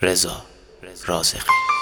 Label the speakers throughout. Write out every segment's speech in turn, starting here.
Speaker 1: رضا رازقی.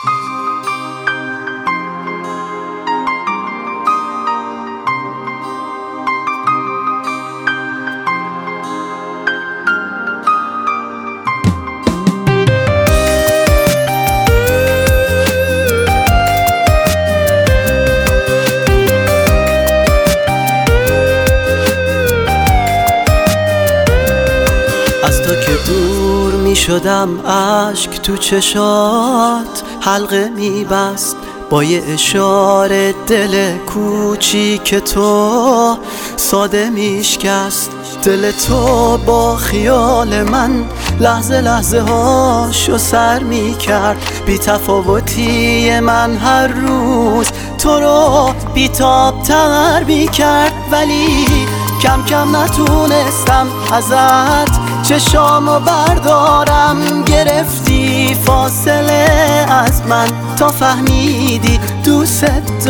Speaker 2: از تو که دور می شدم اشک تو چشات حلقه می بست با یه اشاره دل کوچیک تو ساده می شکست. دل تو با خیال من لحظه لحظه هاشو سر می کرد. بی تفاوتی من هر روز تو رو بی تاب تر می کرد، ولی کم کم نتونستم ازت چشامو بردارم. گرفتی فاصله از من تا فهمیدی دوست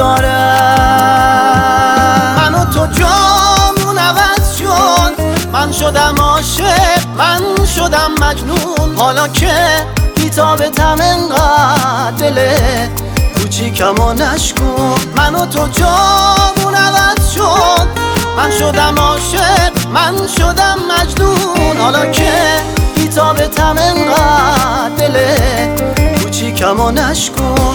Speaker 2: دارم. من و تو جامون عوض شد، من شدم عاشق، من شدم مجنون. حالا که بی‌تابتم انقدر دل کوچیکمو نشکن. من و تو جامون عوض شد، من شدم عاشق، من شدم مجنون. حالا که بی‌تابتم انقدر دل کوچیکمو نشکن.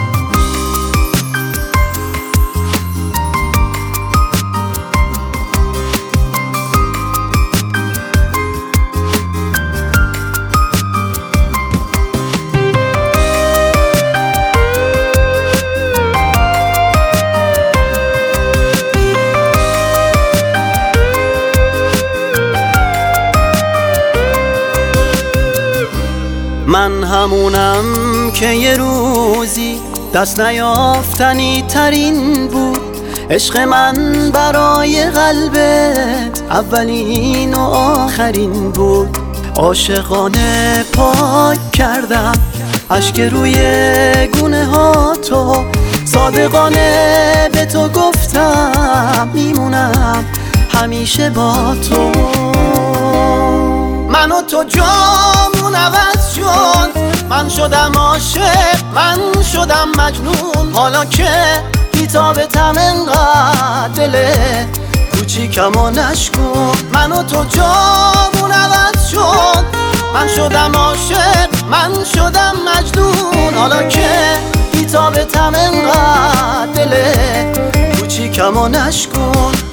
Speaker 2: من همونم که یه روزی دست نیافتنی ترین بود. عشق من برای قلبت اولین و آخرین بود. عاشقانه پاک کردم اشک روی گونه ها تو، صادقانه به تو گفتم میمونم همیشه با تو. من و تو جامون عوض شد، من شدم عاشق، من شدم مجنون. حالا که بی‌تابتم انقدر دل کوچیکمو نشکن. من و تو جامون عوض شد، من شدم عاشق، من شدم مجنون. حالا که بی‌تابتم انقدر دل کوچیکمو نشکن.